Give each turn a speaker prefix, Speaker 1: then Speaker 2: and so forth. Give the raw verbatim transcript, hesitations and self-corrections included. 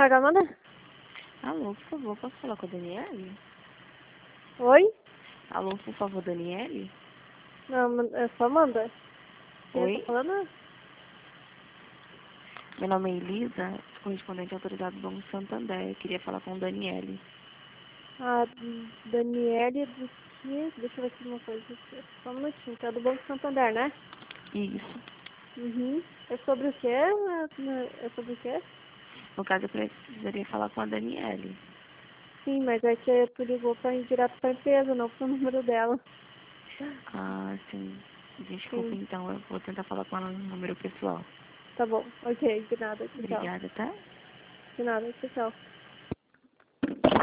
Speaker 1: Vai, Amanda?
Speaker 2: Alô, por favor, posso falar com a Daniele?
Speaker 1: Oi?
Speaker 2: Alô, por favor, Daniele?
Speaker 1: Não, é só Amanda. Quem
Speaker 2: Oi?
Speaker 1: tá falando?
Speaker 2: Meu nome é Elisa, correspondente autorizado do Banco Santander. Eu queria falar com a Daniele.
Speaker 1: A Daniele do que? Deixa eu ver aqui uma coisa. Só um minutinho, que é do Banco Santander, né?
Speaker 2: Isso.
Speaker 1: Uhum. É sobre o quê? É é sobre o quê?
Speaker 2: No caso, eu precisaria falar com a Daniele.
Speaker 1: Sim, mas é que tu ligou pra ir direto pra empresa, não pro número dela.
Speaker 2: Ah, sim. Desculpa,
Speaker 1: Sim,
Speaker 2: então. Eu vou tentar falar com ela no número pessoal.
Speaker 1: tá bom. Ok, de nada. Tchau, tchau.
Speaker 2: Obrigada, tá?
Speaker 1: De nada, tchau, tchau.